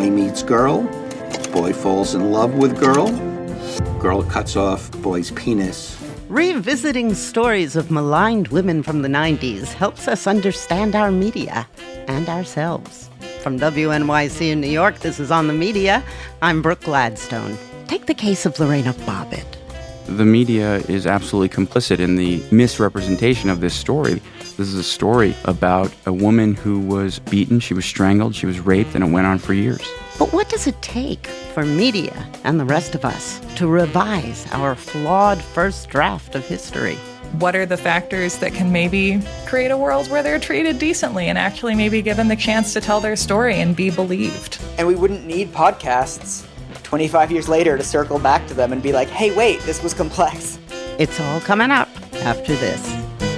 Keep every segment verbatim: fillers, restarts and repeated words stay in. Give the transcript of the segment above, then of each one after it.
Boy meets girl. Boy falls in love with girl. Girl cuts off boy's penis. Revisiting stories of maligned women from the nineties helps us understand our media and ourselves. From W N Y C in New York, this is On the Media. I'm Brooke Gladstone. Take the case of Lorena Bobbitt. The media is absolutely complicit in the misrepresentation of this story. This is a story about a woman who was beaten, she was strangled, she was raped, and it went on for years. But what does it take for media and the rest of us to revise our flawed first draft of history? What are the factors that can maybe create a world where they're treated decently and actually maybe given the chance to tell their story and be believed? And we wouldn't need podcasts twenty-five years later to circle back to them and be like, hey, wait, this was complex. It's all coming up after this.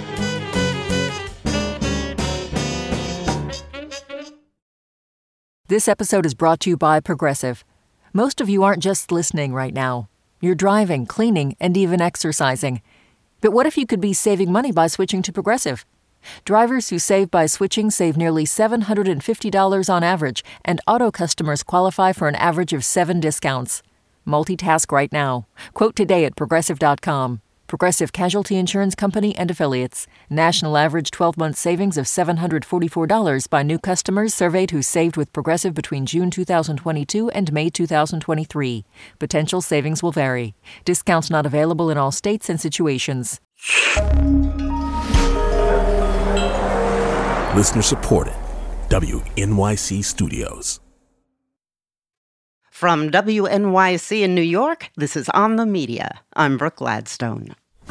This episode is brought to you by Progressive. Most of you aren't just listening right now. You're driving, cleaning, and even exercising. But what if you could be saving money by switching to Progressive? Drivers who save by switching save nearly seven hundred fifty dollars on average, and auto customers qualify for an average of seven discounts. Multitask right now. Quote today at Progressive dot com. Progressive Casualty Insurance Company and Affiliates. National average twelve-month savings of seven hundred forty-four dollars by new customers surveyed who saved with Progressive between June two thousand twenty-two and May two thousand twenty-three. Potential savings will vary. Discounts not available in all states and situations. Listener supported. W N Y C Studios. From W N Y C in New York, this is On the Media. I'm Brooke Gladstone.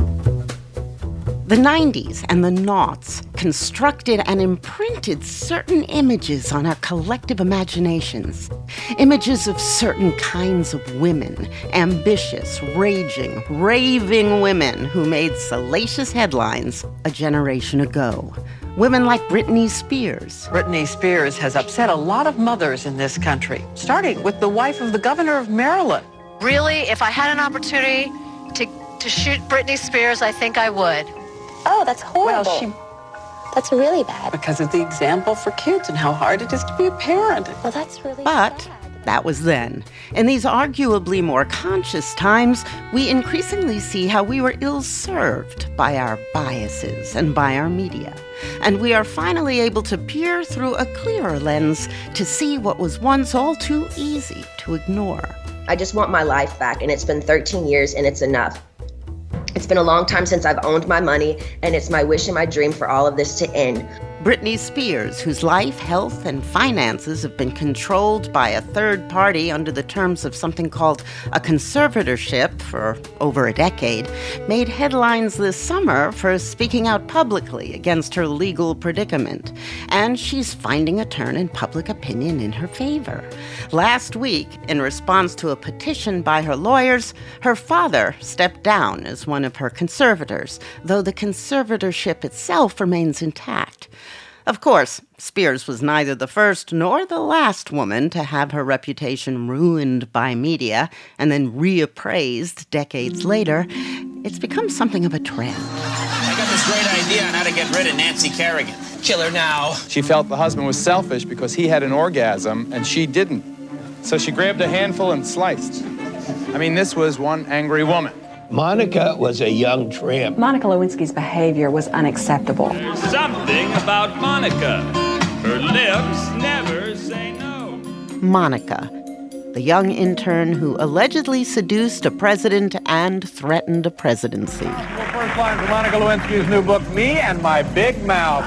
The nineties and the noughts constructed and imprinted certain images on our collective imaginations. Images of certain kinds of women, ambitious, raging, raving women who made salacious headlines a generation ago. Women like Britney Spears. Britney Spears has upset a lot of mothers in this country, starting with the wife of the governor of Maryland. Really, if I had an opportunity to, to shoot Britney Spears, I think I would. Oh, that's horrible. Well, she... That's really bad. Because of the example for kids and how hard it is to be a parent. Well, that's really But sad. That was then. In these arguably more conscious times, we increasingly see how we were ill-served by our biases and by our media. And we are finally able to peer through a clearer lens to see what was once all too easy to ignore. I just want my life back, and it's been thirteen years, and it's enough. It's been a long time since I've owned my money, and it's my wish and my dream for all of this to end. Britney Spears, whose life, health, and finances have been controlled by a third party under the terms of something called a conservatorship for over a decade, made headlines this summer for speaking out publicly against her legal predicament. And she's finding a turn in public opinion in her favor. Last week, in response to a petition by her lawyers, her father stepped down as one of her conservators, though the conservatorship itself remains intact. Of course, Spears was neither the first nor the last woman to have her reputation ruined by media and then reappraised decades later. It's become something of a trend. I got this great idea on how to get rid of Nancy Kerrigan. Kill her now. She felt the husband was selfish because he had an orgasm and she didn't. So she grabbed a handful and sliced. I mean, this was one angry woman. Monica was a young tramp. Monica Lewinsky's behavior was unacceptable. There's something about Monica. Her lips never say no. Monica, the young intern who allegedly seduced a president and threatened a presidency. Well, first line from Monica Lewinsky's new book, Me and My Big Mouth.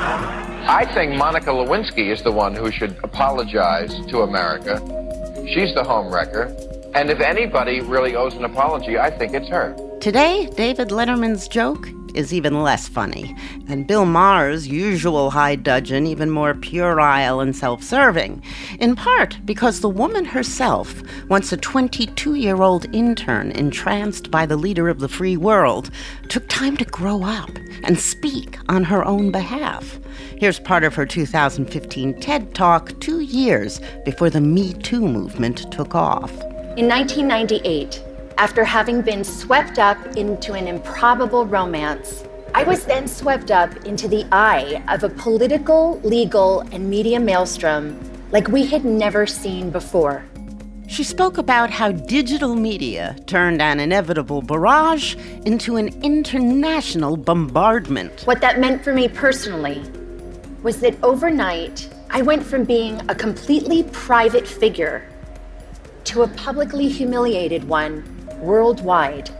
I think Monica Lewinsky is the one who should apologize to America. She's the homewrecker. And if anybody really owes an apology, I think it's her. Today, David Letterman's joke is even less funny, and Bill Maher's usual high dudgeon even more puerile and self-serving, in part because the woman herself, once a twenty-two-year-old intern entranced by the leader of the free world, took time to grow up and speak on her own behalf. Here's part of her two thousand fifteen TED Talk two years before the Me Too movement took off. In nineteen ninety-eight, after having been swept up into an improbable romance, I was then swept up into the eye of a political, legal, and media maelstrom like we had never seen before. She spoke about how digital media turned an inevitable barrage into an international bombardment. What that meant for me personally was that overnight, I went from being a completely private figure to a publicly humiliated one worldwide.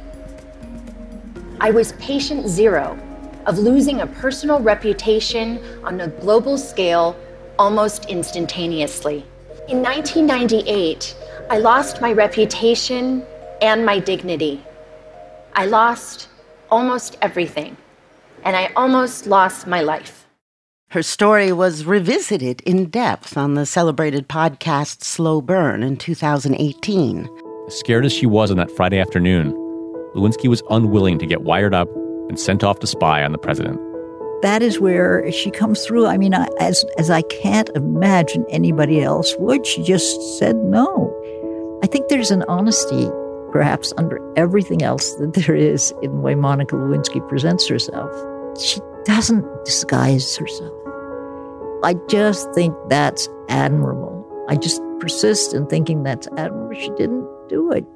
I was patient zero of losing a personal reputation on a global scale almost instantaneously. In nineteen ninety-eight, I lost my reputation and my dignity. I lost almost everything, and I almost lost my life. Her story was revisited in depth on the celebrated podcast Slow Burn in two thousand eighteen. Scared as she was on that Friday afternoon, Lewinsky was unwilling to get wired up and sent off to spy on the president. That is where she comes through. I mean, I, as as I can't imagine anybody else would. She just said no. I think there's an honesty, perhaps under everything else that there is in the way Monica Lewinsky presents herself. She doesn't disguise herself. I just think that's admirable. I just persist in thinking that's admirable. She didn't do it.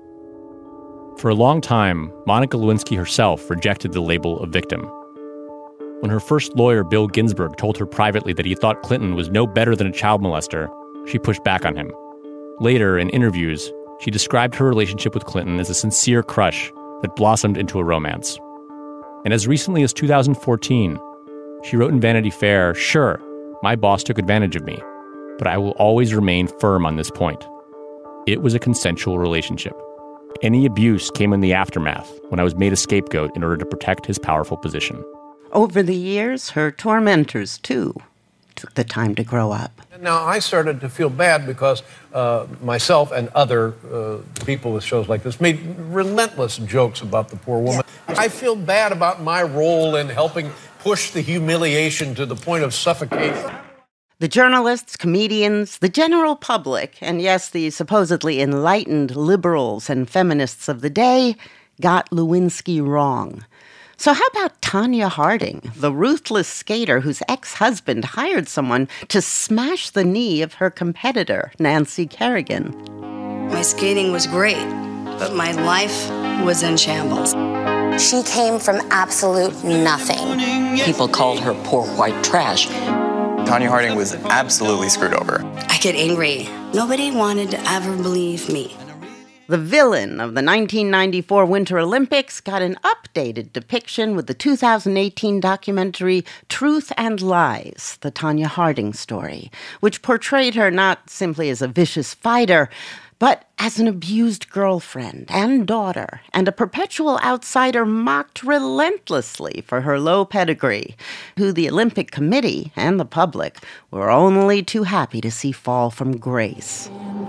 For a long time, Monica Lewinsky herself rejected the label of victim. When her first lawyer, Bill Ginsburg, told her privately that he thought Clinton was no better than a child molester, she pushed back on him. Later, in interviews, she described her relationship with Clinton as a sincere crush that blossomed into a romance. And as recently as two thousand fourteen, she wrote in Vanity Fair, "Sure, my boss took advantage of me, but I will always remain firm on this point. It was a consensual relationship. Any abuse came in the aftermath when I was made a scapegoat in order to protect his powerful position." Over the years, her tormentors, too, took the time to grow up. Now, I started to feel bad because uh, myself and other uh, people with shows like this made relentless jokes about the poor woman. Yeah. I feel bad about my role in helping push the humiliation to the point of suffocation. The journalists, comedians, the general public, and yes, the supposedly enlightened liberals and feminists of the day got Lewinsky wrong. So how about Tonya Harding, the ruthless skater whose ex-husband hired someone to smash the knee of her competitor, Nancy Kerrigan? My skating was great, but my life was in shambles. She came from absolute nothing. People called her poor white trash. Tonya Harding was absolutely screwed over. I get angry. Nobody wanted to ever believe me. The villain of the nineteen ninety-four Winter Olympics got an updated depiction with the two thousand eighteen documentary Truth and Lies, the Tonya Harding story, which portrayed her not simply as a vicious fighter, but as an abused girlfriend and daughter, and a perpetual outsider mocked relentlessly for her low pedigree, who the Olympic Committee and the public were only too happy to see fall from grace.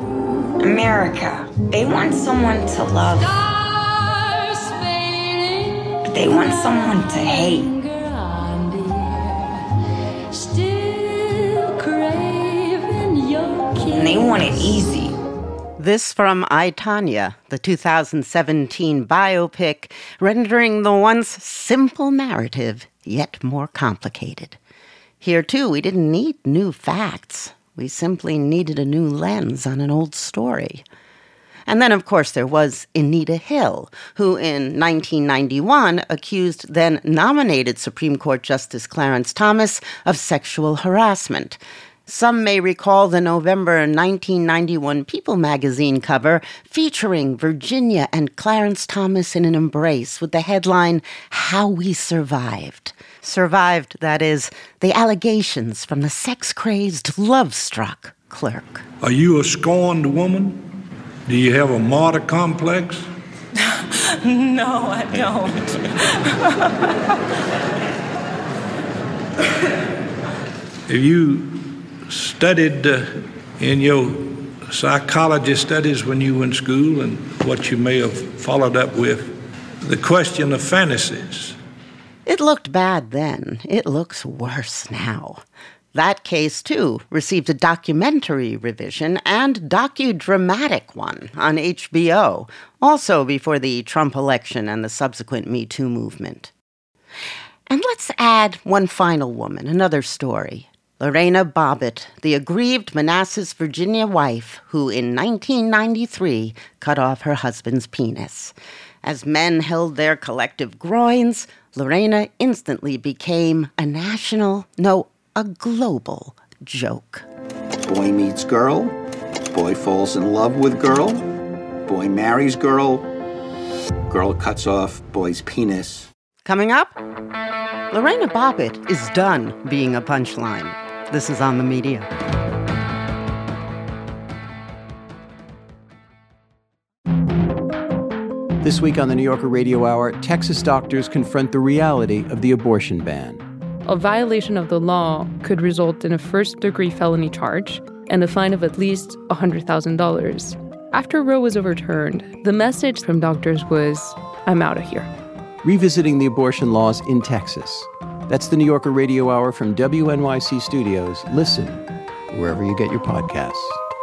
America, they want someone to love, but they want someone to hate. And they want it easy. This from I, Tonya, the two thousand seventeen biopic, rendering the once simple narrative yet more complicated. Here, too, we didn't need new facts. We simply needed a new lens on an old story. And then, of course, there was Anita Hill, who in nineteen ninety-one accused then-nominated Supreme Court Justice Clarence Thomas of sexual harassment. Some may recall the November nineteen ninety-one People magazine cover featuring Virginia and Clarence Thomas in an embrace with the headline, "How We Survived." Survived, that is, the allegations from the sex-crazed, love-struck clerk. Are you a scorned woman? Do you have a martyr complex? No, I don't. Have you studied uh, in your psychology studies when you were in school, and what you may have followed up with, the question of fantasies? It looked bad then. It looks worse now. That case, too, received a documentary revision and docudramatic one on H B O, also before the Trump election and the subsequent Me Too movement. And let's add one final woman, another story. Lorena Bobbitt, the aggrieved Manassas, Virginia wife who in nineteen ninety-three cut off her husband's penis. As men held their collective groins, Lorena instantly became a national, no, a global joke. Boy meets girl, boy falls in love with girl, boy marries girl, girl cuts off boy's penis. Coming up, Lorena Bobbitt is done being a punchline. This is On the Media. This week on the New Yorker Radio Hour, Texas doctors confront the reality of the abortion ban. A violation of the law could result in a first-degree felony charge and a fine of at least one hundred thousand dollars. After Roe was overturned, the message from doctors was, I'm out of here. Revisiting the abortion laws in Texas. That's the New Yorker Radio Hour from W N Y C Studios. Listen wherever you get your podcasts.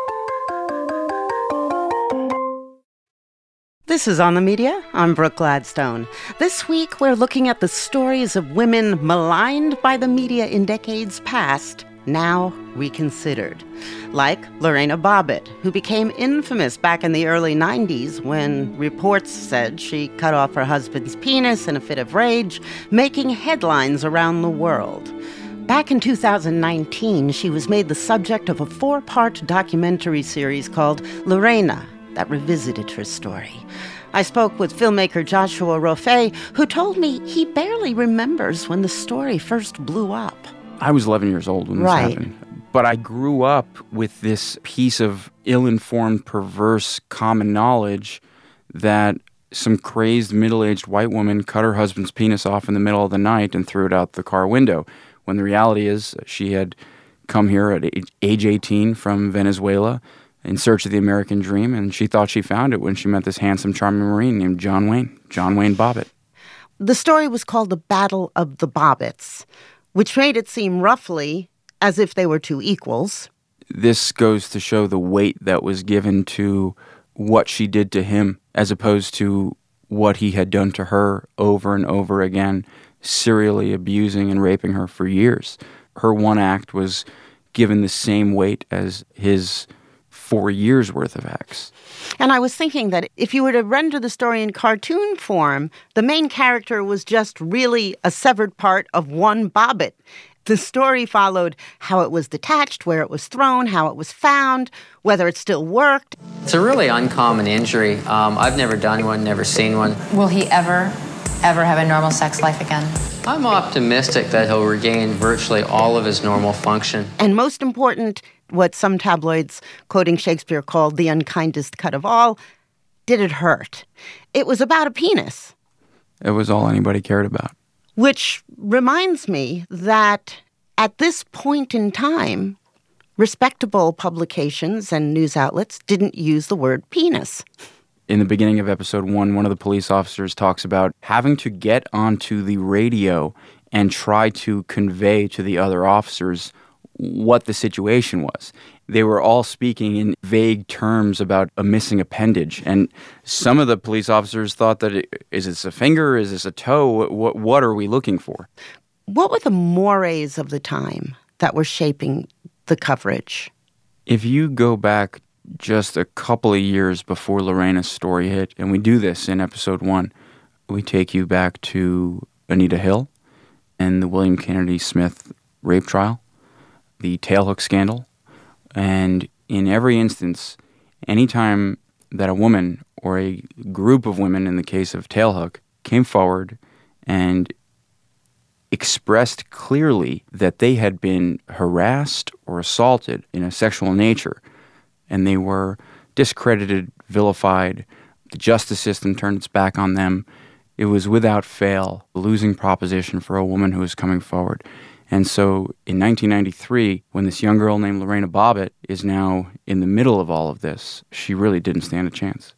This is On the Media. I'm Brooke Gladstone. This week, we're looking at the stories of women maligned by the media in decades past, now reconsidered. Like Lorena Bobbitt, who became infamous back in the early nineties when reports said she cut off her husband's penis in a fit of rage, making headlines around the world. Back in two thousand nineteen, she was made the subject of a four-part documentary series called Lorena, that revisited her story. I spoke with filmmaker Joshua Rofe, who told me he barely remembers when the story first blew up. I was eleven years old when this right. happened. But I grew up with this piece of ill-informed, perverse common knowledge that some crazed middle-aged white woman cut her husband's penis off in the middle of the night and threw it out the car window, when the reality is she had come here at age eighteen from Venezuela in search of the American dream, and she thought she found it when she met this handsome, charming Marine named John Wayne, John Wayne Bobbitt. The story was called The Battle of the Bobbitts, which made it seem roughly as if they were two equals. This goes to show the weight that was given to what she did to him as opposed to what he had done to her over and over again, serially abusing and raping her for years. Her one act was given the same weight as his four years worth of acts. And I was thinking that if you were to render the story in cartoon form, the main character was just really a severed part of one Bobbitt. The story followed how it was detached, where it was thrown, how it was found, whether it still worked. It's a really uncommon injury. Um, I've never done one, never seen one. Will he ever, ever have a normal sex life again? I'm optimistic that he'll regain virtually all of his normal function. And most important, what some tabloids, quoting Shakespeare, called the unkindest cut of all, did it hurt? It was about a penis. It was all anybody cared about. Which reminds me that at this point in time, respectable publications and news outlets didn't use the word penis. In the beginning of episode one, one of the police officers talks about having to get onto the radio and try to convey to the other officers what the situation was. They were all speaking in vague terms about a missing appendage. And some of the police officers thought that, it, is this a finger? Is this a toe? What, what are we looking for? What were the mores of the time that were shaping the coverage? If you go back just a couple of years before Lorena's story hit, and we do this in episode one, we take you back to Anita Hill and the William Kennedy Smith rape trial, the tailhook scandal. And in every instance, anytime that a woman or a group of women, in the case of Tailhook, came forward and expressed clearly that they had been harassed or assaulted in a sexual nature, and they were discredited, vilified, the justice system turned its back on them, it was without fail a losing proposition for a woman who was coming forward. And so in nineteen ninety-three, when this young girl named Lorena Bobbitt is now in the middle of all of this, she really didn't stand a chance.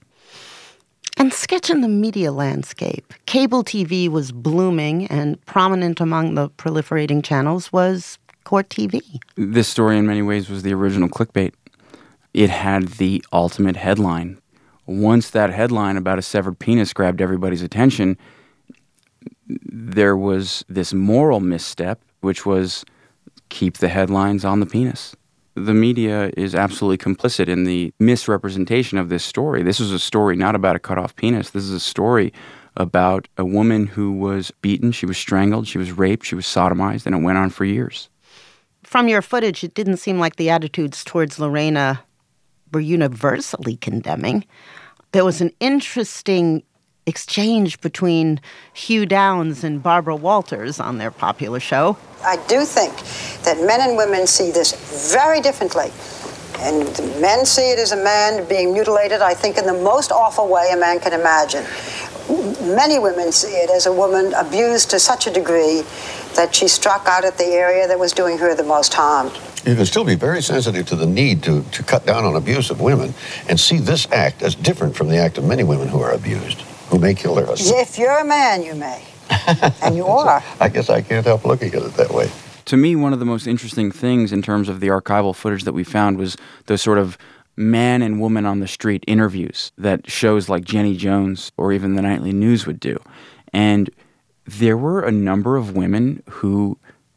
And sketching the media landscape, cable T V was blooming, and prominent among the proliferating channels was Court T V. This story in many ways was the original clickbait. It had the ultimate headline. Once that headline about a severed penis grabbed everybody's attention, there was this moral misstep, which was keep the headlines on the penis. The media is absolutely complicit in the misrepresentation of this story. This is a story not about a cut-off penis. This is a story about a woman who was beaten, she was strangled, she was raped, she was sodomized, and it went on for years. From your footage, it didn't seem like the attitudes towards Lorena were universally condemning. There was an interesting exchange between Hugh Downs and Barbara Walters on their popular show. I do think that men and women see this very differently. And men see it as a man being mutilated, I think, in the most awful way a man can imagine. Many women see it as a woman abused to such a degree that she struck out at the area that was doing her the most harm. You can still be very sensitive to the need to, to cut down on abuse of women and see this act as different from the act of many women who are abused, who may kill their husbands. If you're a man, you may. And you are. I guess I can't help looking at it that way. To me, one of the most interesting things in terms of the archival footage that we found was those sort of man and woman on the street interviews that shows like Jenny Jones or even the Nightly News would do. And there were a number of women who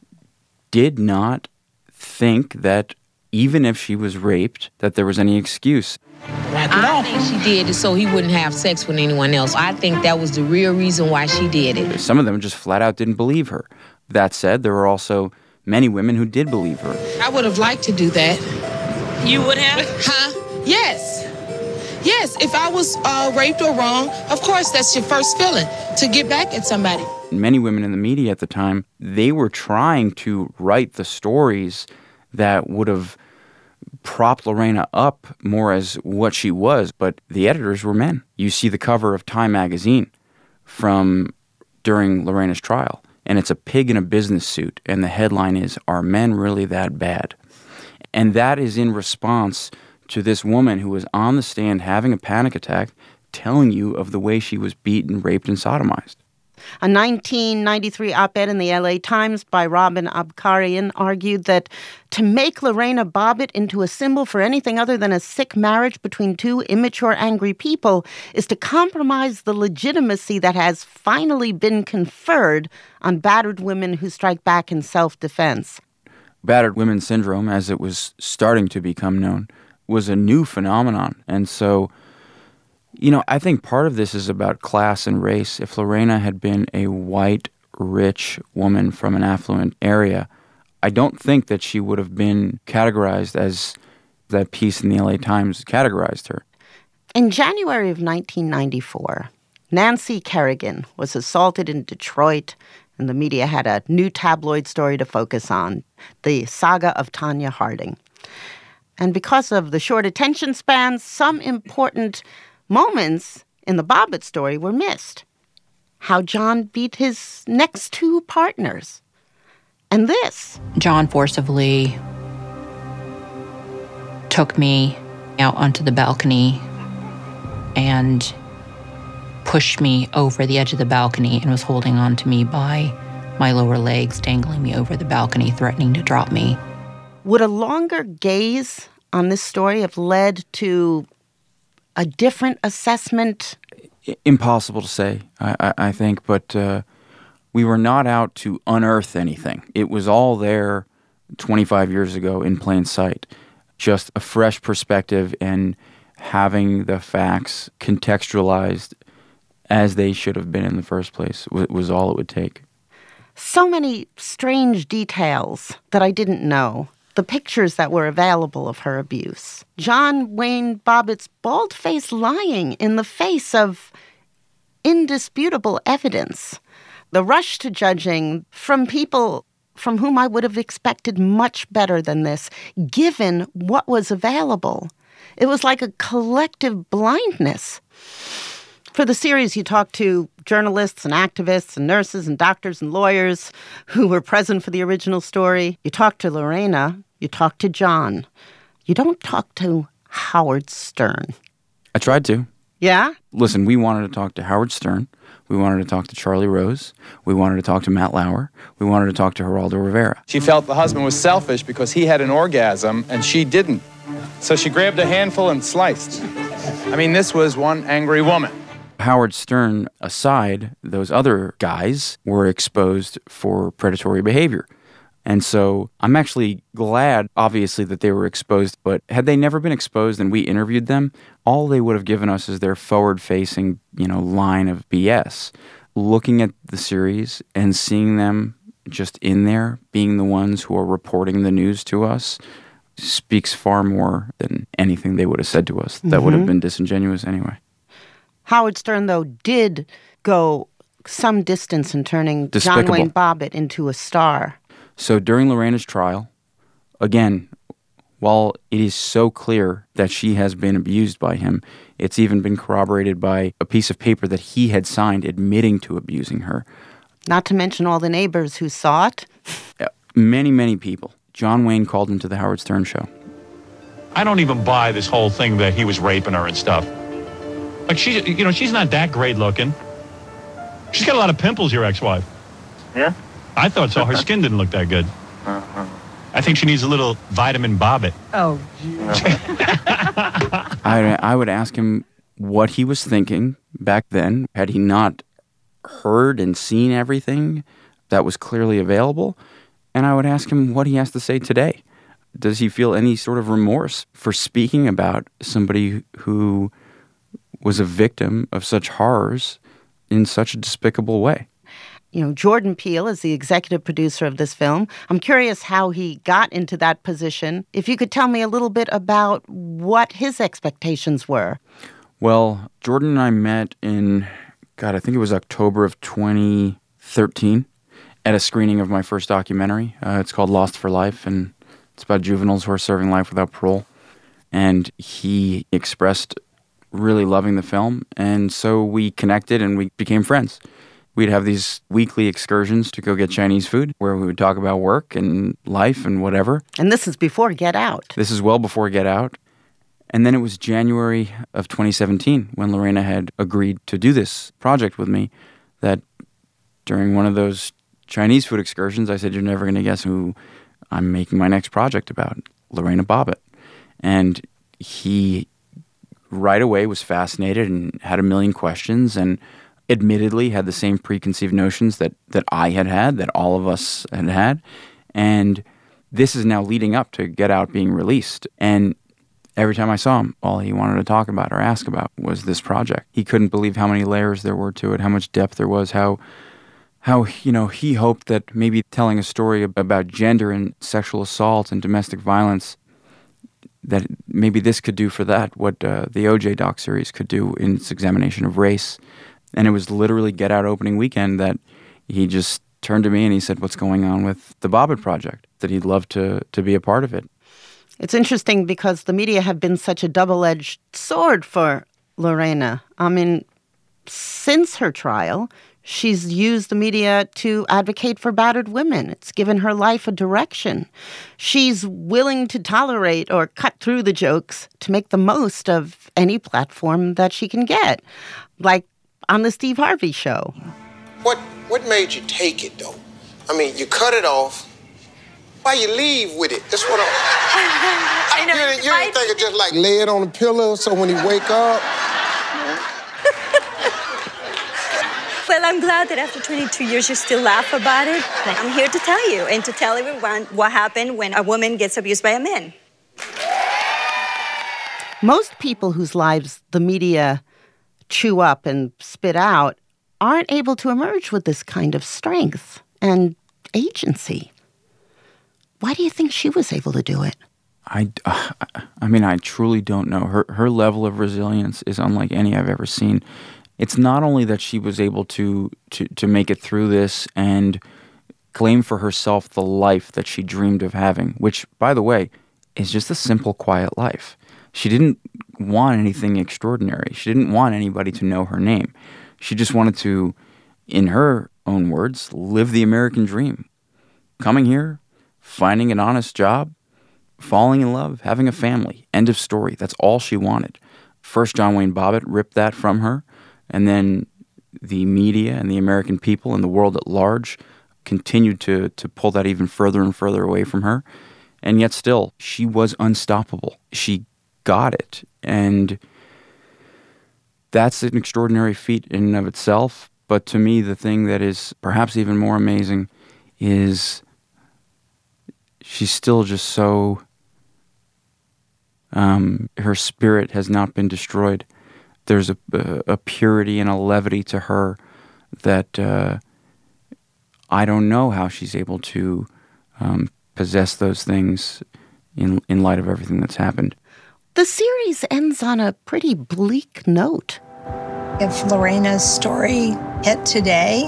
did not think that even if she was raped, that there was any excuse. I think she did it so he wouldn't have sex with anyone else. I think that was the real reason why she did it. Some of them just flat out didn't believe her. That said, there were also many women who did believe her. I would have liked to do that. You would have? Huh? Yes. Yes, if I was uh, raped or wrong, of course that's your first feeling, to get back at somebody. Many women in the media at the time, they were trying to write the stories that would have propped Lorena up more as what she was, but the editors were men. You see the cover of Time magazine from during Lorena's trial, and it's a pig in a business suit, and the headline is, "Are Men Really That Bad?" And that is in response to this woman who was on the stand having a panic attack, telling you of the way she was beaten, raped, and sodomized. A nineteen ninety-three op-ed in the L A Times by Robin Abkarian argued that to make Lorena Bobbitt into a symbol for anything other than a sick marriage between two immature, angry people is to compromise the legitimacy that has finally been conferred on battered women who strike back in self-defense. Battered women syndrome, as it was starting to become known, was a new phenomenon. And so, you know, I think part of this is about class and race. If Lorena had been a white, rich woman from an affluent area, I don't think that she would have been categorized as that piece in the L A Times categorized her. In January of nineteen ninety-four, Nancy Kerrigan was assaulted in Detroit, and the media had a new tabloid story to focus on, the saga of Tonya Harding. And because of the short attention spans, some important moments in the Bobbitt story were missed. How John beat his next two partners. And this. John forcibly took me out onto the balcony and pushed me over the edge of the balcony and was holding on to me by my lower legs, dangling me over the balcony, threatening to drop me. Would a longer gaze on this story have led to a different assessment? Impossible to say, I, I, I think, but uh, we were not out to unearth anything. It was all there twenty-five years ago in plain sight. Just a fresh perspective and having the facts contextualized as they should have been in the first place was, was all it would take. So many strange details that I didn't know. The pictures that were available of her abuse. John Wayne Bobbitt's bald-faced lying in the face of indisputable evidence. The rush to judging from people from whom I would have expected much better than this, given what was available. It was like a collective blindness. For the series, you talked to journalists and activists and nurses and doctors and lawyers who were present for the original story. You talked to Lorena. You talked to John. You don't talk to Howard Stern. I tried to. Yeah? Listen, we wanted to talk to Howard Stern. We wanted to talk to Charlie Rose. We wanted to talk to Matt Lauer. We wanted to talk to Geraldo Rivera. She felt the husband was selfish because he had an orgasm and she didn't. So she grabbed a handful and sliced. I mean, this was one angry woman. Howard Stern aside, those other guys were exposed for predatory behavior. And so I'm actually glad, obviously, that they were exposed. But had they never been exposed and we interviewed them, all they would have given us is their forward-facing, you know, line of B S. Looking at the series and seeing them just in there, being the ones who are reporting the news to us, speaks far more than anything they would have said to us. That Mm-hmm. would have been disingenuous anyway. Howard Stern, though, did go some distance in turning Despicable. John Wayne Bobbitt into a star. So during Lorena's trial, again, while it is so clear that she has been abused by him, it's even been corroborated by a piece of paper that he had signed admitting to abusing her. Not to mention all the neighbors who saw it. Many, many people. John Wayne called into the Howard Stern show. I don't even buy this whole thing that he was raping her and stuff. Like, she, you know, she's not that great looking. She's got a lot of pimples, your ex-wife. Yeah? I thought so. Her skin didn't look that good. I think she needs a little vitamin Bobbitt. Oh, I, I would ask him what he was thinking back then. Had he not heard and seen everything that was clearly available? And I would ask him what he has to say today. Does he feel any sort of remorse for speaking about somebody who was a victim of such horrors in such a despicable way? You know, Jordan Peele is the executive producer of this film. I'm curious how he got into that position. If you could tell me a little bit about what his expectations were. Well, Jordan and I met in, God, I think it was October of twenty thirteen at a screening of my first documentary. Uh, it's called Lost for Life, and it's about juveniles who are serving life without parole. And he expressed really loving the film, and so we connected and we became friends. We'd have these weekly excursions to go get Chinese food where we would talk about work and life and whatever. And this is before Get Out. This is well before Get Out. And then it was January of twenty seventeen when Lorena had agreed to do this project with me, that during one of those Chinese food excursions, I said, "You're never going to guess who I'm making my next project about, Lorena Bobbitt." And he right away was fascinated and had a million questions, and admittedly had the same preconceived notions that, that I had had, that all of us had had. And this is now leading up to Get Out being released. And every time I saw him, all he wanted to talk about or ask about was this project. He couldn't believe how many layers there were to it, how much depth there was, how, how you know, he hoped that maybe telling a story about gender and sexual assault and domestic violence, that maybe this could do for that what uh, the O J doc series could do in its examination of race. And it was literally Get Out opening weekend that he just turned to me and he said, "What's going on with the Bobbitt Project?" That he'd love to to be a part of it. It's interesting because the media have been such a double-edged sword for Lorena. I mean, since her trial, she's used the media to advocate for battered women. It's given her life a direction. She's willing to tolerate or cut through the jokes to make the most of any platform that she can get, like on the Steve Harvey Show. What what made you take it, though? I mean, you cut it off. Why you leave with it? That's what I'm... I know. You, you didn't think of just like lay it on the pillow so when he wake up... Well, I'm glad that after twenty-two years you still laugh about it. I'm here to tell you and to tell everyone what happened when a woman gets abused by a man. Most people whose lives the media chew up and spit out aren't able to emerge with this kind of strength and agency. Why do you think she was able to do it? I, uh, I mean, I truly don't know. Her her level of resilience is unlike any I've ever seen. It's not only that she was able to, to, to make it through this and claim for herself the life that she dreamed of having, which, by the way, is just a simple, quiet life. She didn't want anything extraordinary. She didn't want anybody to know her name. She just wanted to, in her own words, live the American dream. Coming here, finding an honest job, falling in love, having a family. End of story. That's all she wanted. First, John Wayne Bobbitt ripped that from her, and then the media and the American people and the world at large continued to to pull that even further and further away from her. And yet still, she was unstoppable. She got it. And that's an extraordinary feat in and of itself. But to me, the thing that is perhaps even more amazing is she's still just so, um, her spirit has not been destroyed. There's a, a purity and a levity to her that uh, I don't know how she's able to um, possess those things in in light of everything that's happened. The series ends on a pretty bleak note. If Lorena's story hit today,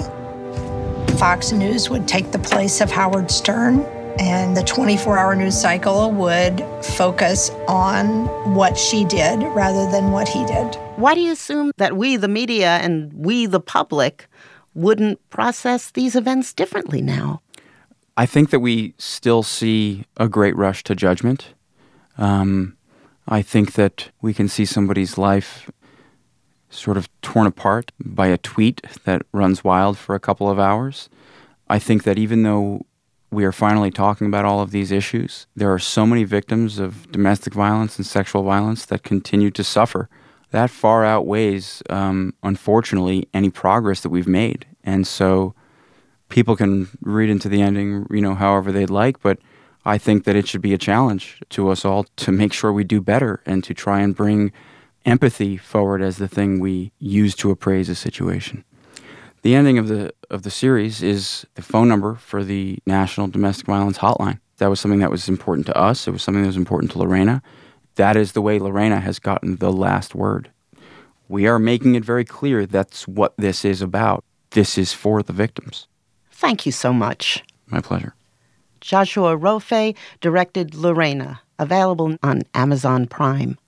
Fox News would take the place of Howard Stern, and the twenty-four hour news cycle would focus on what she did rather than what he did. Why do you assume that we, the media, and we, the public, wouldn't process these events differently now? I think that we still see a great rush to judgment. Um, I think that we can see somebody's life sort of torn apart by a tweet that runs wild for a couple of hours. I think that even though we are finally talking about all of these issues, there are so many victims of domestic violence and sexual violence that continue to suffer. That far outweighs, um, unfortunately, any progress that we've made. And so people can read into the ending, you know, however they'd like, but I think that it should be a challenge to us all to make sure we do better and to try and bring empathy forward as the thing we use to appraise a situation. The ending of the of the series is the phone number for the National Domestic Violence Hotline. That was something that was important to us. It was something that was important to Lorena. That is the way Lorena has gotten the last word. We are making it very clear that's what this is about. This is for the victims. Thank you so much. My pleasure. Joshua Rofe directed Lorena, available on Amazon Prime.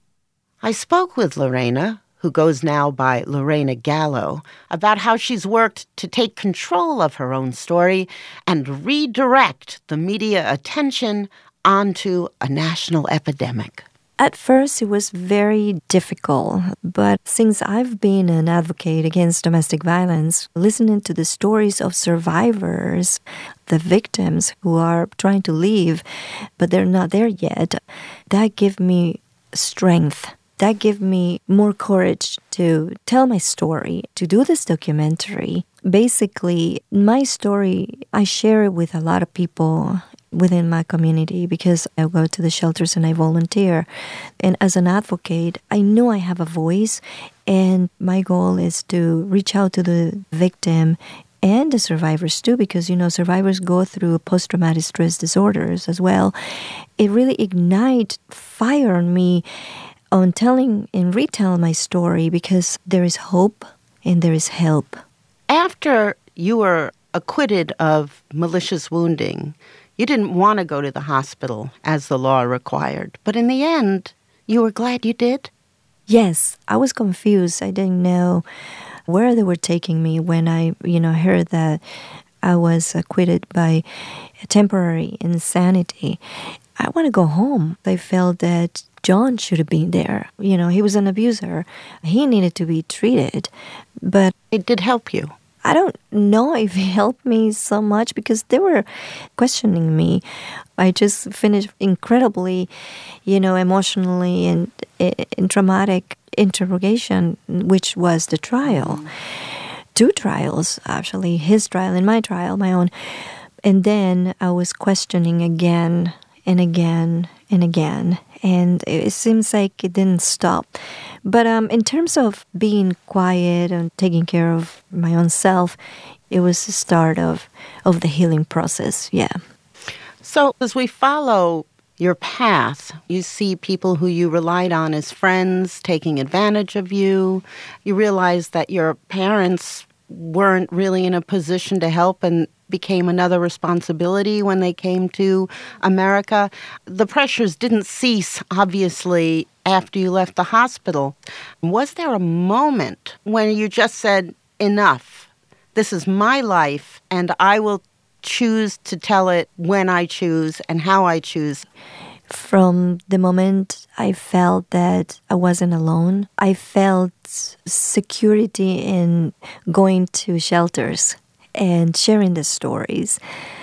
I spoke with Lorena, who goes now by Lorena Gallo, about how she's worked to take control of her own story and redirect the media attention onto a national epidemic. At first, it was very difficult, but since I've been an advocate against domestic violence, listening to the stories of survivors, the victims who are trying to leave, but they're not there yet, that gave me strength. That gave me more courage to tell my story, to do this documentary. Basically, my story, I share it with a lot of people within my community because I go to the shelters and I volunteer. And as an advocate, I know I have a voice, and my goal is to reach out to the victim and the survivors too, because, you know, survivors go through post-traumatic stress disorders as well. It really ignited fire on me on telling and retelling my story because there is hope and there is help. After you were acquitted of malicious wounding, you didn't want to go to the hospital as the law required, but in the end, you were glad you did? Yes, I was confused. I didn't know where they were taking me when I, you know, heard that I was acquitted by temporary insanity. I want to go home. I felt that John should have been there. You know, he was an abuser. He needed to be treated. But it did help you. I don't know if it helped me so much because they were questioning me. I just finished incredibly, you know, emotionally and, and traumatic interrogation, which was the trial. Mm. Two trials, actually, his trial and my trial, my own. And then I was questioning again and again and again. And it seems like it didn't stop. But um, in terms of being quiet and taking care of my own self, it was the start of, of the healing process, yeah. So as we follow your path, you see people who you relied on as friends taking advantage of you. You realize that your parents weren't really in a position to help and became another responsibility when they came to America. The pressures didn't cease, obviously, after you left the hospital. Was there a moment when you just said, enough, this is my life, and I will choose to tell it when I choose and how I choose? From the moment I felt that I wasn't alone, I felt security in going to shelters and sharing the stories.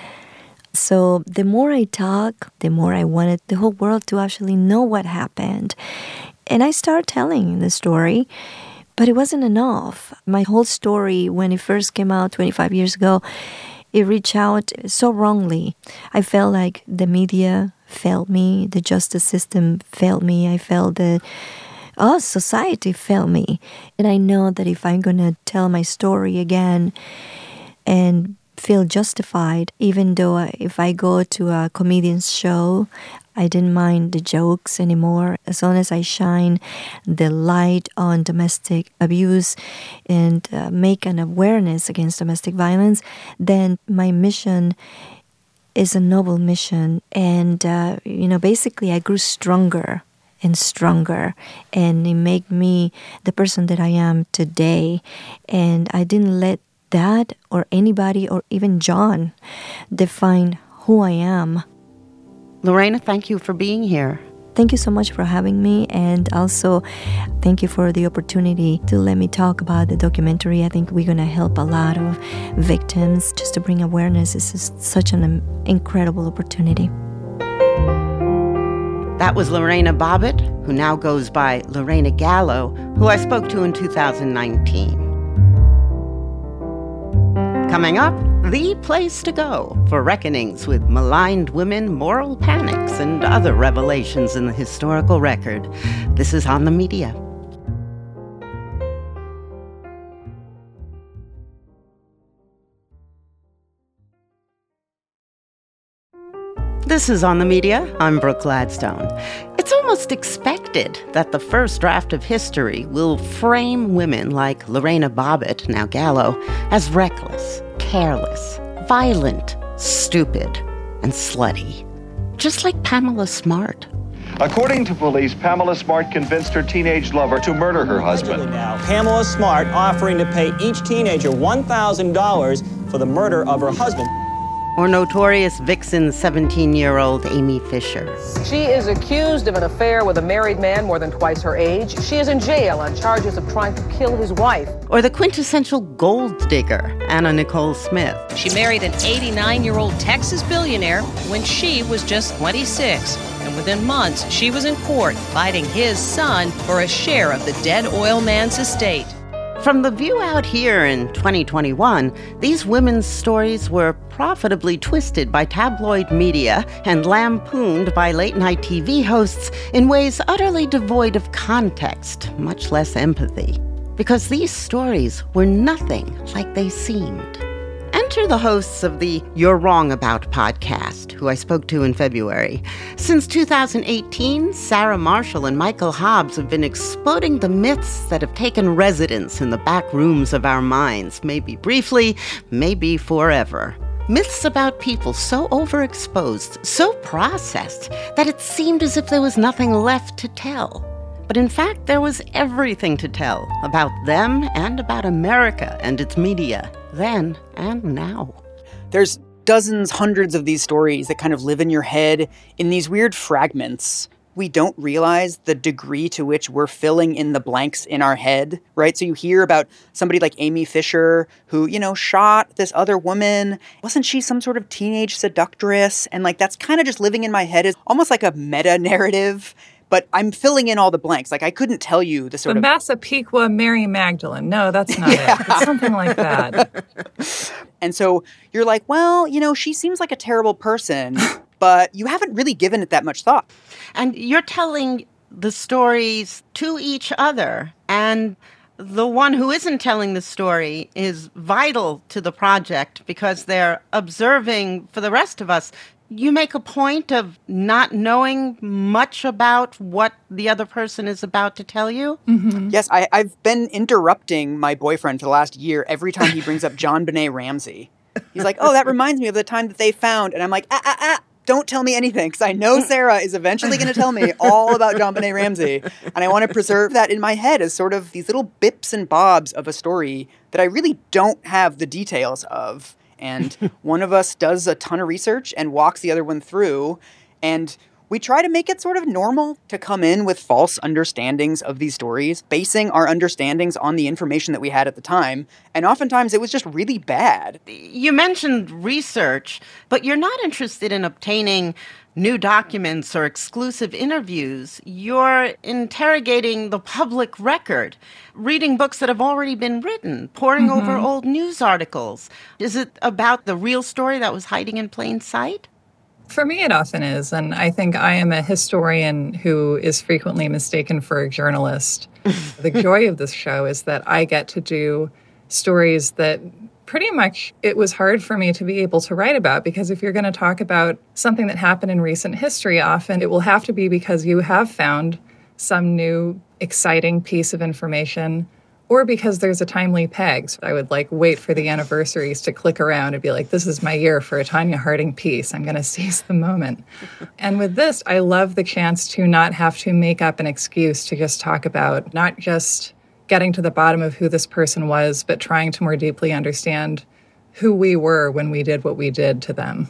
So the more I talk, the more I wanted the whole world to actually know what happened. And I started telling the story, but it wasn't enough. My whole story, when it first came out twenty-five years ago, it reached out so wrongly. I felt like the media failed me, the justice system failed me. I felt that oh, society failed me. And I know that if I'm going to tell my story again and feel justified, even though if I go to a comedian's show, I didn't mind the jokes anymore. As long as I shine the light on domestic abuse and uh, make an awareness against domestic violence, then my mission is a noble mission. And, uh, you know, basically I grew stronger and stronger, and it made me the person that I am today. And I didn't let that or anybody or even John define who I am. Lorena, thank you for being here. Thank you so much for having me, and also thank you for the opportunity to let me talk about the documentary. I think we're going to help a lot of victims just to bring awareness. This is such an incredible opportunity. That was Lorena Bobbitt, who now goes by Lorena Gallo, who I spoke to in two thousand nineteen. Coming up, the place to go for reckonings with maligned women, moral panics, and other revelations in the historical record. This is On the Media. This is On the Media. I'm Brooke Gladstone. It's almost expected that the first draft of history will frame women like Lorena Bobbitt, now Gallo, as reckless, careless, violent, stupid, and slutty. Just like Pamela Smart. According to police, Pamela Smart convinced her teenage lover to murder her husband. Now, Pamela Smart offering to pay each teenager one thousand dollars for the murder of her husband. Or notorious vixen seventeen-year-old Amy Fisher. She is accused of an affair with a married man more than twice her age. She is in jail on charges of trying to kill his wife. Or the quintessential gold digger, Anna Nicole Smith. She married an eighty-nine-year-old Texas billionaire when she was just twenty-six. And within months, she was in court fighting his son for a share of the dead oil man's estate. From the view out here in twenty twenty-one, these women's stories were profitably twisted by tabloid media and lampooned by late-night T V hosts in ways utterly devoid of context, much less empathy. Because these stories were nothing like they seemed. Enter the hosts of the You're Wrong About podcast, who I spoke to in February. Since two thousand eighteen, Sarah Marshall and Michael Hobbs have been exploding the myths that have taken residence in the back rooms of our minds, maybe briefly, maybe forever. Myths about people so overexposed, so processed, that it seemed as if there was nothing left to tell. But in fact, there was everything to tell about them and about America and its media, then and now. There's dozens, hundreds of these stories that kind of live in your head in these weird fragments. We don't realize the degree to which we're filling in the blanks in our head, right? So you hear about somebody like Amy Fisher who, you know, shot this other woman. Wasn't she some sort of teenage seductress? And like that's kind of just living in my head as almost like a meta-narrative. But I'm filling in all the blanks. Like, I couldn't tell you the sort the of... The Massapequa Mary Magdalene. No, that's not yeah. it. It's something like that. And so you're like, well, you know, she seems like a terrible person, but you haven't really given it that much thought. And you're telling the stories to each other. And the one who isn't telling the story is vital to the project because they're observing for the rest of us. You make a point of not knowing much about what the other person is about to tell you? Mm-hmm. Yes, I, I've been interrupting my boyfriend for the last year every time he brings up JonBenet Ramsey. He's like, oh, that reminds me of the time that they found. And I'm like, ah, ah, ah, don't tell me anything, because I know Sarah is eventually going to tell me all about JonBenet Ramsey. And I want to preserve that in my head as sort of these little bips and bobs of a story that I really don't have the details of. And one of us does a ton of research and walks the other one through. And we try to make it sort of normal to come in with false understandings of these stories, basing our understandings on the information that we had at the time. And oftentimes it was just really bad. You mentioned research, but you're not interested in obtaining new documents or exclusive interviews. You're interrogating the public record, reading books that have already been written, poring Mm-hmm. over old news articles. Is it about the real story that was hiding in plain sight? For me, it often is. And I think I am a historian who is frequently mistaken for a journalist. The joy of this show is that I get to do stories that pretty much it was hard for me to be able to write about, because if you're going to talk about something that happened in recent history, often it will have to be because you have found some new exciting piece of information or because there's a timely peg. So I would like wait for the anniversaries to click around and be like, this is my year for a Tanya Harding piece. I'm going to seize the moment. And with this, I love the chance to not have to make up an excuse to just talk about not just getting to the bottom of who this person was, but trying to more deeply understand who we were when we did what we did to them.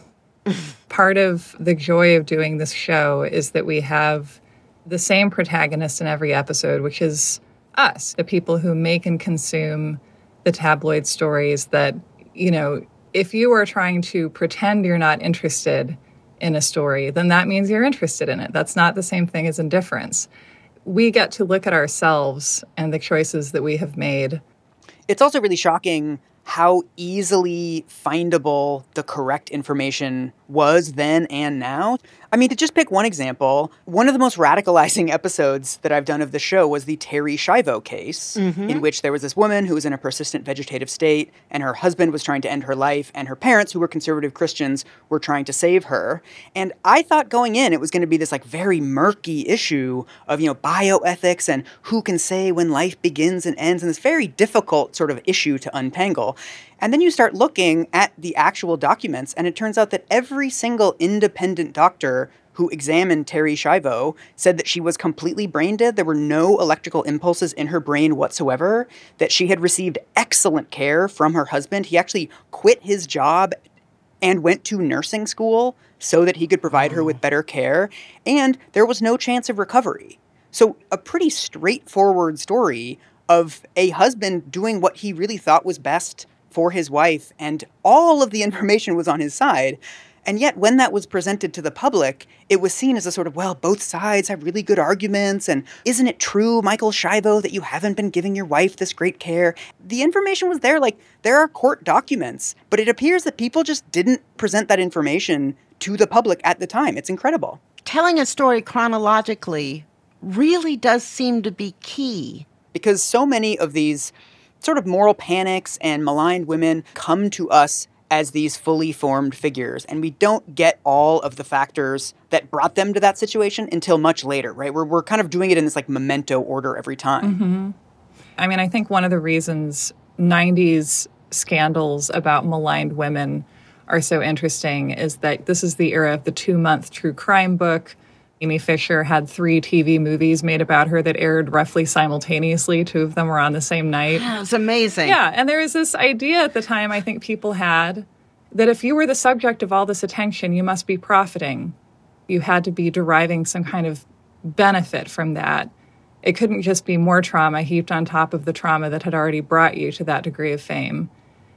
Part of the joy of doing this show is that we have the same protagonist in every episode, which is us, the people who make and consume the tabloid stories that, you know, if you are trying to pretend you're not interested in a story, then that means you're interested in it. That's not the same thing as indifference. We get to look at ourselves and the choices that we have made. It's also really shocking how easily findable the correct information was then and now. I mean, to just pick one example, one of the most radicalizing episodes that I've done of the show was the Terri Schiavo case, Mhm. in which there was this woman who was in a persistent vegetative state, and her husband was trying to end her life, and her parents, who were conservative Christians, were trying to save her. And I thought going in, it was going to be this like very murky issue of, you know, bioethics and who can say when life begins and ends, and this very difficult sort of issue to untangle. And then you start looking at the actual documents, and it turns out that every single independent doctor who examined Terri Schiavo said that she was completely brain dead. There were no electrical impulses in her brain whatsoever, that she had received excellent care from her husband. He actually quit his job and went to nursing school so that he could provide her with better care, and there was no chance of recovery. So a pretty straightforward story of a husband doing what he really thought was best for his wife, and all of the information was on his side. And yet, when that was presented to the public, it was seen as a sort of, well, both sides have really good arguments, and isn't it true, Michael Schiavo, that you haven't been giving your wife this great care? The information was there, like, there are court documents, but it appears that people just didn't present that information to the public at the time. It's incredible. Telling a story chronologically really does seem to be key. Because so many of these sort of moral panics and maligned women come to us as these fully formed figures, and we don't get all of the factors that brought them to that situation until much later, right? We're, we're kind of doing it in this like memento order every time. Mm-hmm. I mean, I think one of the reasons nineties scandals about maligned women are so interesting is that this is the era of the two-month true crime book. Amy Fisher had three T V movies made about her that aired roughly simultaneously. Two of them were on the same night. Yeah, it was amazing. Yeah, and there was this idea at the time I think people had that if you were the subject of all this attention, you must be profiting. You had to be deriving some kind of benefit from that. It couldn't just be more trauma heaped on top of the trauma that had already brought you to that degree of fame.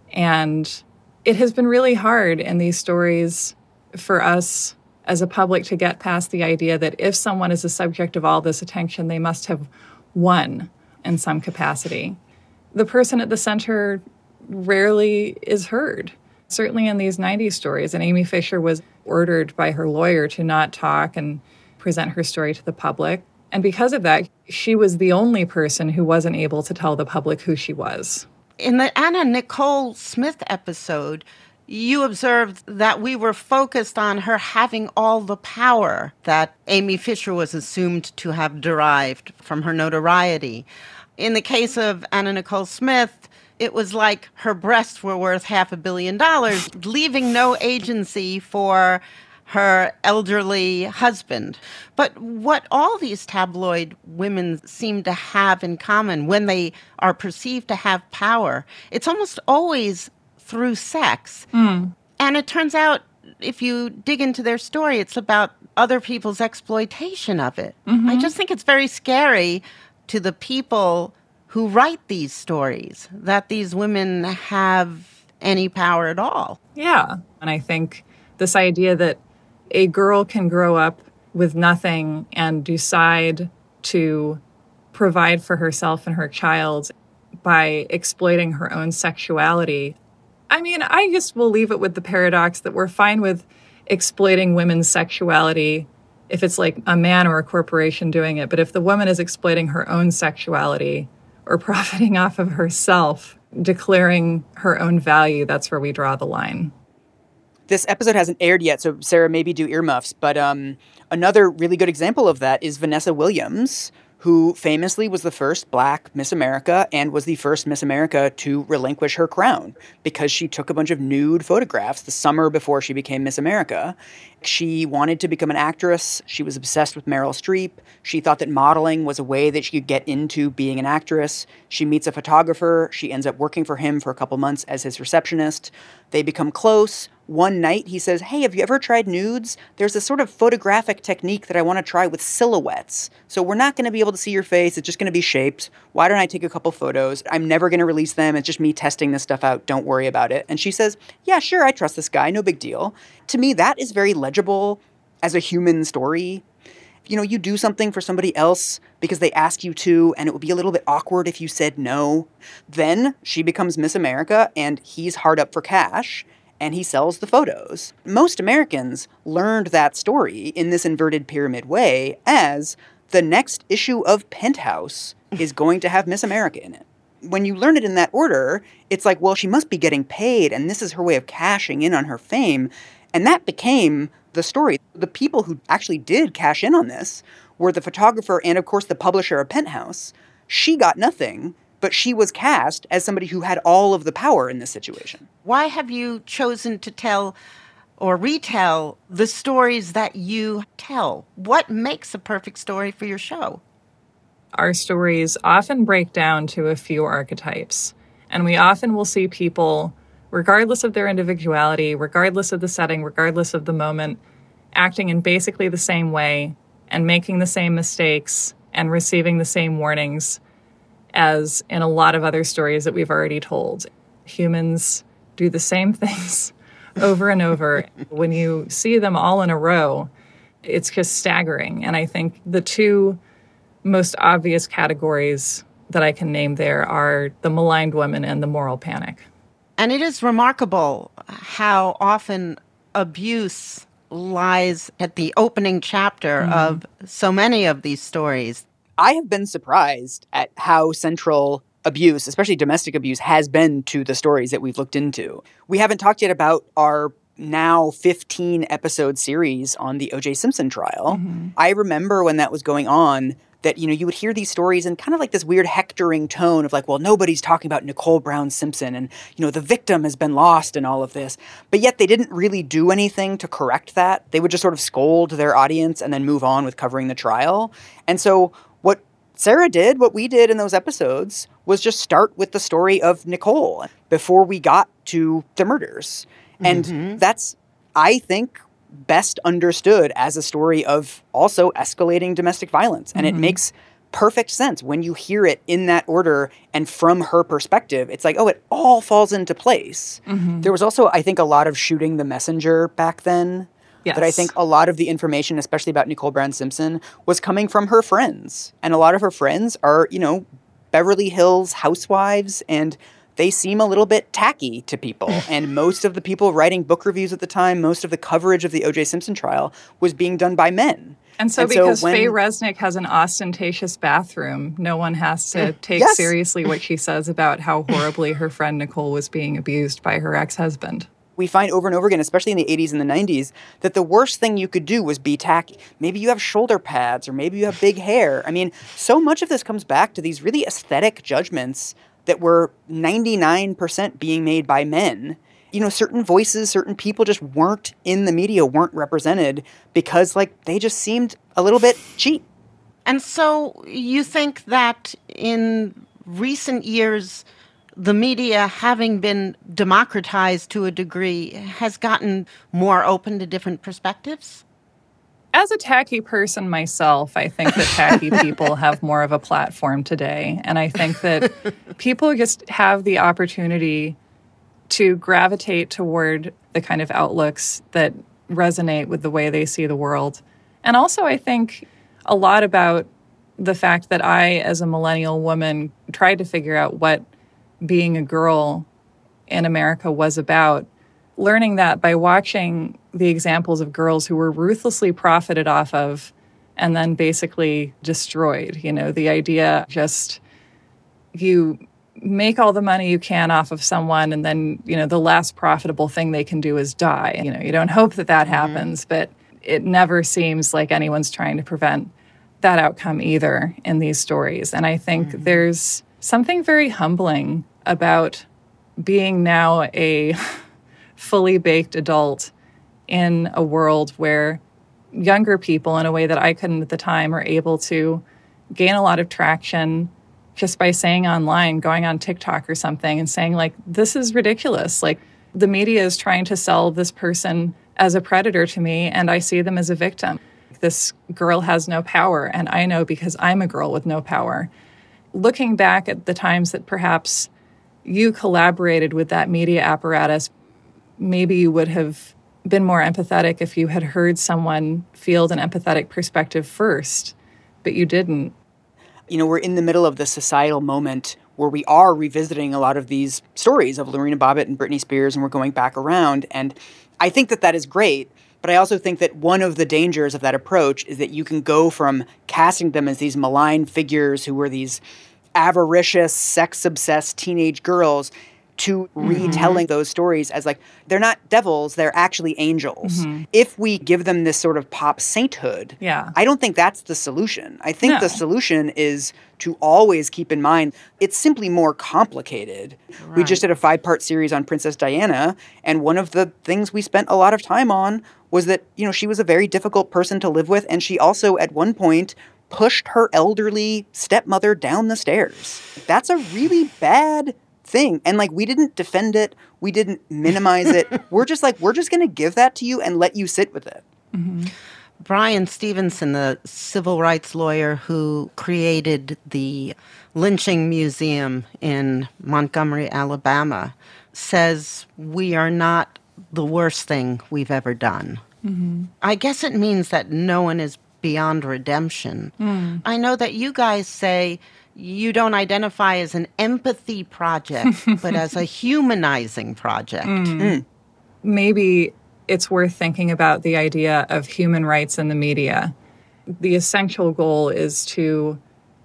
And it has been really hard in these stories for us as a public to get past the idea that if someone is the subject of all this attention, they must have won in some capacity. The person at the center rarely is heard. Certainly in these nineties stories, and Amy Fisher was ordered by her lawyer to not talk and present her story to the public. And because of that, she was the only person who wasn't able to tell the public who she was. In the Anna Nicole Smith episode, you observed that we were focused on her having all the power that Amy Fisher was assumed to have derived from her notoriety. In the case of Anna Nicole Smith, it was like her breasts were worth half a billion dollars, leaving no agency for her elderly husband. But what all these tabloid women seem to have in common when they are perceived to have power, it's almost always through sex. Mm. And it turns out, if you dig into their story, it's about other people's exploitation of it. Mm-hmm. I just think it's very scary to the people who write these stories that these women have any power at all. Yeah. And I think this idea that a girl can grow up with nothing and decide to provide for herself and her child by exploiting her own sexuality. I mean, I just will leave it with the paradox that we're fine with exploiting women's sexuality if it's like a man or a corporation doing it. But if the woman is exploiting her own sexuality or profiting off of herself, declaring her own value, that's where we draw the line. This episode hasn't aired yet, so Sarah, maybe do earmuffs. But um, another really good example of that is Vanessa Williams, who famously was the first Black Miss America and was the first Miss America to relinquish her crown because she took a bunch of nude photographs the summer before she became Miss America. She wanted to become an actress. She was obsessed with Meryl Streep. She thought that modeling was a way that she could get into being an actress. She meets a photographer. She ends up working for him for a couple months as his receptionist. They become close. One night he says, hey, have you ever tried nudes? There's this sort of photographic technique that I want to try with silhouettes. So we're not going to be able to see your face. It's just going to be shaped. Why don't I take a couple photos? I'm never going to release them. It's just me testing this stuff out. Don't worry about it. And she says, yeah, sure, I trust this guy. No big deal. To me, that is very legible as a human story. You know, you do something for somebody else because they ask you to, and it would be a little bit awkward if you said no. Then she becomes Miss America, and he's hard up for cash, and he sells the photos. Most Americans learned that story in this inverted pyramid way as the next issue of Penthouse is going to have Miss America in it. When you learn it in that order, it's like, well, she must be getting paid, and this is her way of cashing in on her fame. And that became the story. The people who actually did cash in on this were the photographer and, of course, the publisher of Penthouse. She got nothing, but she was cast as somebody who had all of the power in this situation. Why have you chosen to tell or retell the stories that you tell? What makes a perfect story for your show? Our stories often break down to a few archetypes, and we often will see people, regardless of their individuality, regardless of the setting, regardless of the moment, acting in basically the same way and making the same mistakes and receiving the same warnings as in a lot of other stories that we've already told. Humans do the same things over and over. When you see them all in a row, it's just staggering. And I think the two most obvious categories that I can name there are the maligned woman and the moral panic. And it is remarkable how often abuse lies at the opening chapter mm-hmm. of so many of these stories. I have been surprised at how central abuse, especially domestic abuse, has been to the stories that we've looked into. We haven't talked yet about our now fifteen episode series on the O J Simpson trial. Mm-hmm. I remember when that was going on that, you know, you would hear these stories in kind of like this weird hectoring tone of like, well, nobody's talking about Nicole Brown Simpson and, you know, the victim has been lost in all of this. But yet they didn't really do anything to correct that. They would just sort of scold their audience and then move on with covering the trial. And so what Sarah did, what we did in those episodes, was just start with the story of Nicole before we got to the murders. And mm-hmm. that's, I think, best understood as a story of also escalating domestic violence. And mm-hmm. it makes perfect sense when you hear it in that order and from her perspective. It's like, oh, it all falls into place. Mm-hmm. There was also, I think, a lot of shooting the messenger back then. Yes. That I think a lot of the information, especially about Nicole Brown Simpson, was coming from her friends. And a lot of her friends are, you know, Beverly Hills housewives, and they seem a little bit tacky to people. And most of the people writing book reviews at the time, most of the coverage of the O J Simpson trial was being done by men. And so and because so when, Faye Resnick has an ostentatious bathroom, no one has to take yes. seriously what she says about how horribly her friend Nicole was being abused by her ex-husband. We find over and over again, especially in the eighties and the nineties, that the worst thing you could do was be tacky. Maybe you have shoulder pads or maybe you have big hair. I mean, so much of this comes back to these really aesthetic judgments that were ninety-nine percent being made by men. You know, certain voices, certain people just weren't in the media, weren't represented because, like, they just seemed a little bit cheap. And so you think that in recent years, the media, having been democratized to a degree, has gotten more open to different perspectives? As a tacky person myself, I think that tacky people have more of a platform today. And I think that people just have the opportunity to gravitate toward the kind of outlooks that resonate with the way they see the world. And also, I think a lot about the fact that I, as a millennial woman, tried to figure out what being a girl in America was about, learning that by watching the examples of girls who were ruthlessly profited off of and then basically destroyed. You know, the idea just you make all the money you can off of someone and then, you know, the last profitable thing they can do is die. You know, you don't hope that that mm-hmm. happens, but it never seems like anyone's trying to prevent that outcome either in these stories. And I think mm-hmm. there's something very humbling about being now a fully baked adult in a world where younger people, in a way that I couldn't at the time, are able to gain a lot of traction just by saying online, going on TikTok or something and saying, like, this is ridiculous. Like, the media is trying to sell this person as a predator to me, and I see them as a victim. This girl has no power, and I know because I'm a girl with no power. Looking back at the times that perhaps you collaborated with that media apparatus, maybe you would have been more empathetic if you had heard someone field an empathetic perspective first, but you didn't. You know, we're in the middle of the societal moment where we are revisiting a lot of these stories of Lorena Bobbitt and Britney Spears, and we're going back around. And I think that that is great. But I also think that one of the dangers of that approach is that you can go from casting them as these malign figures who were these avaricious, sex-obsessed teenage girls to mm-hmm. retelling those stories as, like, they're not devils, they're actually angels. Mm-hmm. If we give them this sort of pop sainthood, yeah. I don't think that's the solution. I think No. the solution is to always keep in mind it's simply more complicated. Right. We just did a five-part series on Princess Diana, and one of the things we spent a lot of time on was that, you know, she was a very difficult person to live with, and she also, at one point, pushed her elderly stepmother down the stairs. That's a really bad thing. And, like, we didn't defend it. We didn't minimize it. We're just like, we're just going to give that to you and let you sit with it. Mm-hmm. Brian Stevenson, the civil rights lawyer who created the lynching museum in Montgomery, Alabama, says we are not the worst thing we've ever done. Mm-hmm. I guess it means that no one is beyond redemption. Mm. I know that you guys say you don't identify as an empathy project, but as a humanizing project. Mm. Mm. Maybe it's worth thinking about the idea of human rights in the media. The essential goal is to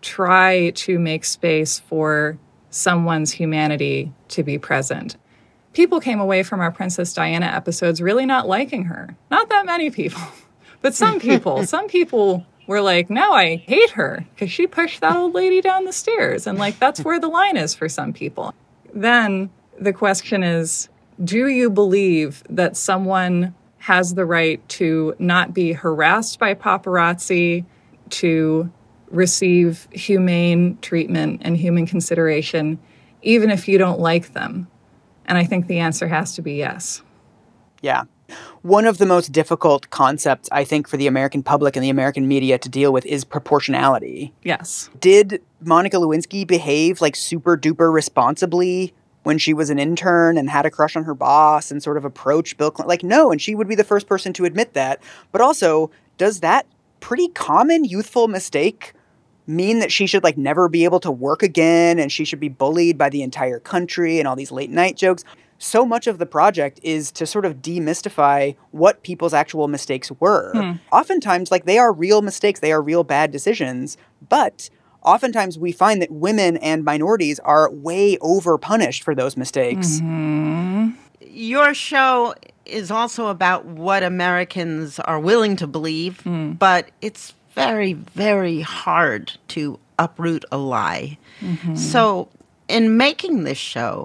try to make space for someone's humanity to be present. People came away from our Princess Diana episodes really not liking her. Not that many people, but some people. Some people were like, no, I hate her because she pushed that old lady down the stairs. And, like, that's where the line is for some people. Then the question is, do you believe that someone has the right to not be harassed by paparazzi, to receive humane treatment and human consideration, even if you don't like them? And I think the answer has to be yes. Yeah. One of the most difficult concepts, I think, for the American public and the American media to deal with is proportionality. Yes. Did Monica Lewinsky behave, like, super duper responsibly when she was an intern and had a crush on her boss and sort of approached Bill Clinton? Like, no, and she would be the first person to admit that. But also, does that pretty common youthful mistake mean that she should, like, never be able to work again and she should be bullied by the entire country and all these late night jokes? So much of the project is to sort of demystify what people's actual mistakes were. Hmm. Oftentimes, like, they are real mistakes. They are real bad decisions. But oftentimes we find that women and minorities are way over punished for those mistakes. Mm-hmm. Your show is also about what Americans are willing to believe, Mm. but it's very, very hard to uproot a lie. Mm-hmm. So in making this show,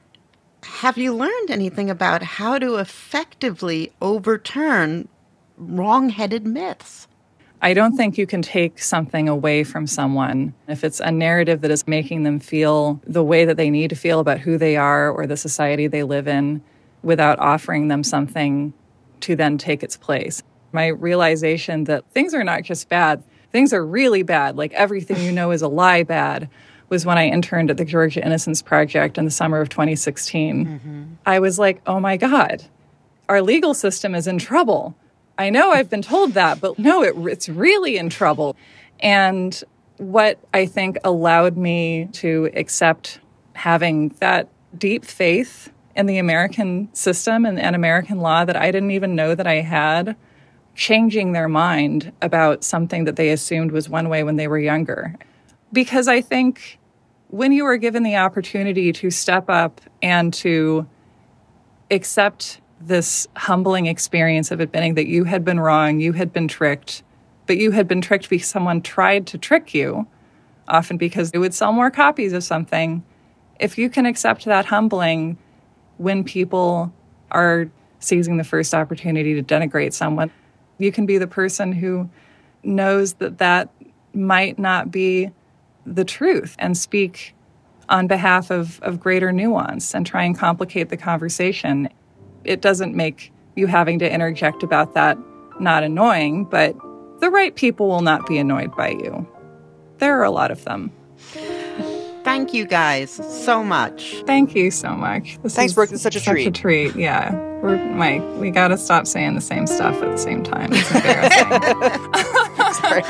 have you learned anything about how to effectively overturn wrong-headed myths? I don't think you can take something away from someone if it's a narrative that is making them feel the way that they need to feel about who they are or the society they live in without offering them something to then take its place. My realization that things are not just bad, things are really bad, like everything you know is a lie bad, was when I interned at the Georgia Innocence Project in the summer of twenty sixteen. Mm-hmm. I was like, oh my God, our legal system is in trouble. I know I've been told that, but no, it, it's really in trouble. And what I think allowed me to accept having that deep faith in the American system and, and American law that I didn't even know that I had, changing their mind about something that they assumed was one way when they were younger. Because I think when you are given the opportunity to step up and to accept this humbling experience of admitting that you had been wrong, you had been tricked, but you had been tricked because someone tried to trick you, often because it would sell more copies of something. If you can accept that humbling when people are seizing the first opportunity to denigrate someone, you can be the person who knows that that might not be the truth and speak on behalf of, of greater nuance and try and complicate the conversation. It doesn't make you having to interject about that not annoying, but the right people will not be annoyed by you. There are a lot of them. Thank you guys so much. Thank you so much. This Thanks, is Brooke. It's such a such treat. a treat. Yeah, we're Mike. We got to stop saying the same stuff at the same time. It's embarrassing. Sorry.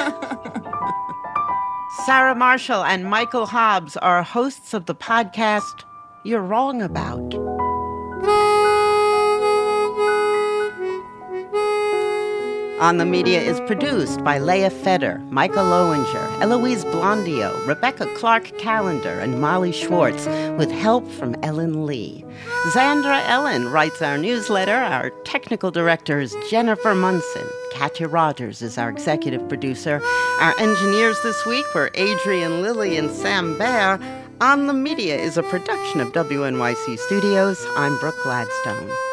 Sarah Marshall and Michael Hobbs are hosts of the podcast You're Wrong About. On the Media is produced by Leah Feder, Michael Lowinger, Eloise Blondio, Rebecca Clark-Callender, and Molly Schwartz, with help from Ellen Lee. Zandra Ellen writes our newsletter. Our technical director is Jennifer Munson. Katya Rogers is our executive producer. Our engineers this week were Adrian Lilly and Sam Baer. On the Media is a production of W N Y C Studios. I'm Brooke Gladstone.